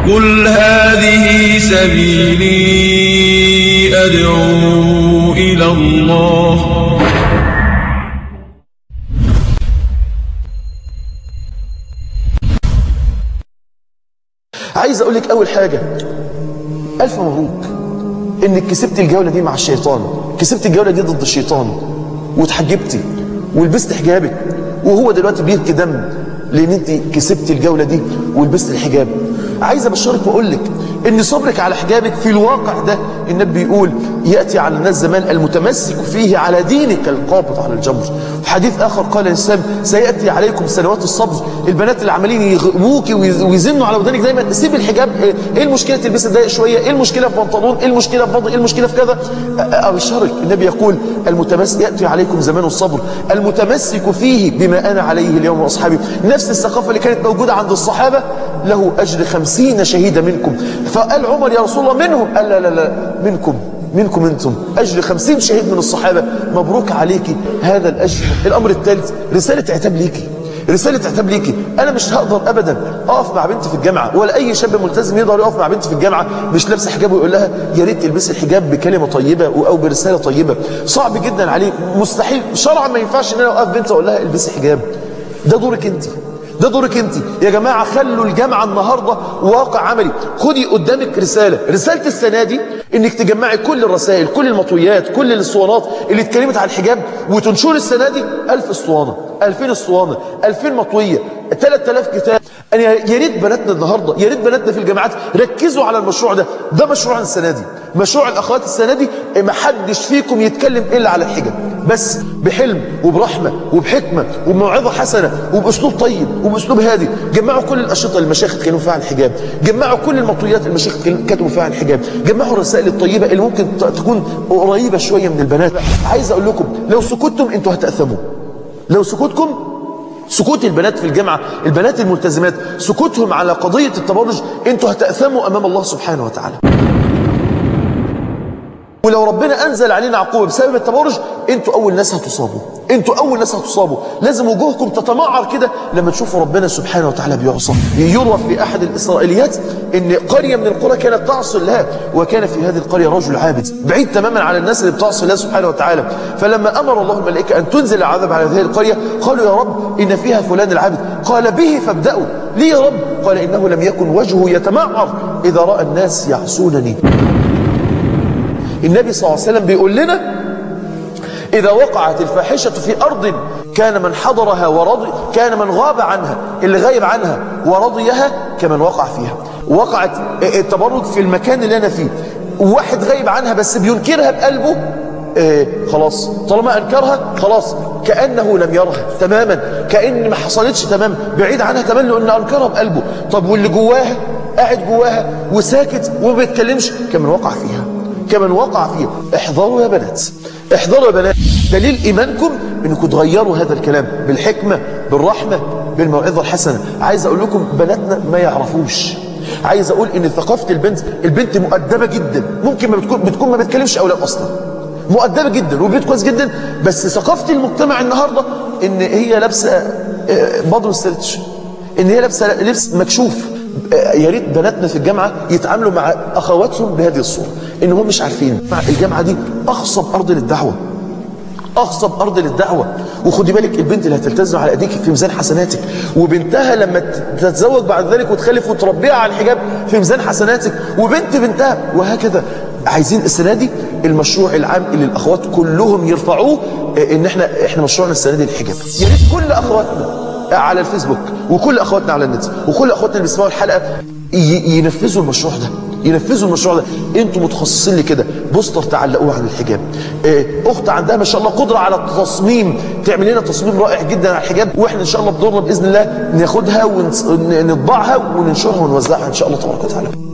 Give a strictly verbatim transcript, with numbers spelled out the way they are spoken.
قل هذه سبيلي أدعو إلى الله. عايز اقول لك اول حاجة الف مبروك انك كسبت الجولة دي مع الشيطان، كسبت الجولة دي ضد الشيطان وتحجبتي ولبست حجابك، وهو دلوقتي بيبكي دم لان انت كسبت الجولة دي ولبست الحجاب. عايز ابشرك واقول لك ان صبرك على حجابك في الواقع ده النبي بيقول ياتي على الناس زمان المتمسك فيه على دينك القابض على الجمر. في حديث اخر قال الانسان سياتي عليكم سنوات الصبر، البنات اللي عمالين يغووكي ويزنوا على ودانك دايما سيب الحجاب، ايه المشكله تلبسي ضيق شويه، ايه المشكله في بنطلون، ايه المشكله في بطن، ايه المشكله في كذا. ابشرك النبي يقول المتمسك ياتي عليكم زمان الصبر المتمسك فيه بما انا عليه اليوم واصحابي. نفس الثقافه اللي كانت موجوده عند الصحابه له اجر خمسين شهيدا منكم. فقال عمر يا رسول الله منهم؟ قال لا لا لا منكم، منكم انتم، اجر خمسين شهيد من الصحابه. مبروك عليكي هذا الاجر. الامر الثالث رساله عتاب ليكي، رساله عتاب ليكي. انا مش هقدر ابدا اقف مع بنتي في الجامعه، ولا اي شاب ملتزم يقدر يقف مع بنتي في الجامعه مش لابسه حجاب ويقول لها يا ريت تلبسي الحجاب بكلمه طيبه او برساله طيبه. صعب جدا عليه، مستحيل شرعا ما ينفعش ان انا اوقف بنتي اقول لها البسي حجاب. ده دورك انت، ده دورك انت يا جماعه. خلوا الجامعه النهارده واقع عملي. خدي قدامك رساله، رساله السنه دي انك تجمعي كل الرسائل، كل المطويات، كل الاسطوانات اللي اتكلمت عن الحجاب وتنشر السنه دي ألف اسطوانه، ألفين اسطوانه، ألفين مطويه، ثلاثة آلاف كتاب. انا يا ريت بناتنا النهارده، يا ريت بناتنا في الجامعات ركزوا على المشروع ده. ده مشروع السنه دي، مشروع الاخوات السنه دي. ما حدش فيكم يتكلم الا على الحجاب، بس بحلم وبرحمه وبحكمه وبموعظه حسنه وباسلوب طيب وباسلوب هادي. جمعوا كل الاشرطه اللي المشايخ اتكلموا فيها عن الحجاب، جمعوا كل المطويات اللي المشايخ كتبوا فيها عن الحجاب، جمعوا الرسائل الطيبه اللي ممكن تكون قريبه شويه من البنات. عايز اقول لكم لو سكتتم انتوا هتاثموا، لو سكوتكم، سكوت البنات في الجامعه، البنات الملتزمات، سكوتهم على قضيه التبرج، انتوا هتاثموا امام الله سبحانه وتعالى. ولو ربنا انزل علينا عقوبه بسبب التبرج انتوا اول ناس هتصابوا، انتوا اول ناس هتصابوا. لازم وجوهكم تتمعر كده لما تشوفوا ربنا سبحانه وتعالى بيعصى. يروى في احد الاسرائيليات ان قريه من القرى كانت تعصي الله، وكان في هذه القريه رجل عابد بعيد تماما على الناس اللي بتعصي الله سبحانه وتعالى. فلما امر الله الملائكه ان تنزل العذاب على هذه القريه قالوا يا رب ان فيها فلان العابد. قال به فابدأوا. ليه يا رب؟ قال انه لم يكن وجهه يتمعر اذا راى الناس يعصونني. النبي صلى الله عليه وسلم بيقول لنا إذا وقعت الفاحشة في أرض كان من حضرها ورضي، كان من غاب عنها، اللي غايب عنها ورضيها كمن وقع فيها. وقعت التبرج في المكان اللي أنا فيه، وواحد غايب عنها بس بينكرها بقلبه، آه خلاص طالما أنكرها خلاص كأنه لم يرها تماما، كأن ما حصلتش تماما، بعيد عنها تماما لأنه أنكرها بقلبه. طب واللي جواها قاعد جواها وساكت وما بيتكلمش كمن وقع فيها، كمن وقع فيه. احذروا يا بنات، احذروا يا بنات. دليل ايمانكم انكم تغيروا هذا الكلام بالحكمه، بالرحمه، بالموعظه الحسنه. عايز اقول لكم بناتنا ما يعرفوش. عايز اقول ان ثقافه البنت، البنت مؤدبه جدا، ممكن ما بتكون بتكون ما بتكلمش اولاد اصلا، مؤدبه جدا وبيت كويس جدا، بس ثقافه المجتمع النهارده ان هي لابسه بدر ستريتش، ان هي لابسه لبس مكشوف. يا ريت بناتنا في الجامعه يتعاملوا مع اخواتهم بهذه الصوره، ان هم مش عارفين. الجامعه دي اخصب ارض للدعوه، اخصب ارض للدعوه. وخدي بالك البنت اللي هتلتزم على ايديك في ميزان حسناتك، وبنتها لما تتزوج بعد ذلك وتخلف وتربيها على الحجاب في ميزان حسناتك، وبنت بنتها، وهكذا. عايزين السنه دي المشروع العام اللي الاخوات كلهم يرفعوه، ان احنا احنا مشروعنا السنه دي الحجاب. يا ريت كل اخواتنا على الفيسبوك وكل اخواتنا على النت وكل اخواتنا اللي بيسمعوا الحلقه ينفذوا المشروع ده، ينفذوا المشروع ده. انتوا متخصصين لكده، بوستر تعلقوه عن الحجاب. اخت عندها ما شاء الله قدره على التصميم، تعمل لنا تصميم رائع جدا على الحجاب، واحنا ان شاء الله بدورنا باذن الله ناخدها ونطبعها وننشرها ونوزعها ان شاء الله تبارك وتعالى.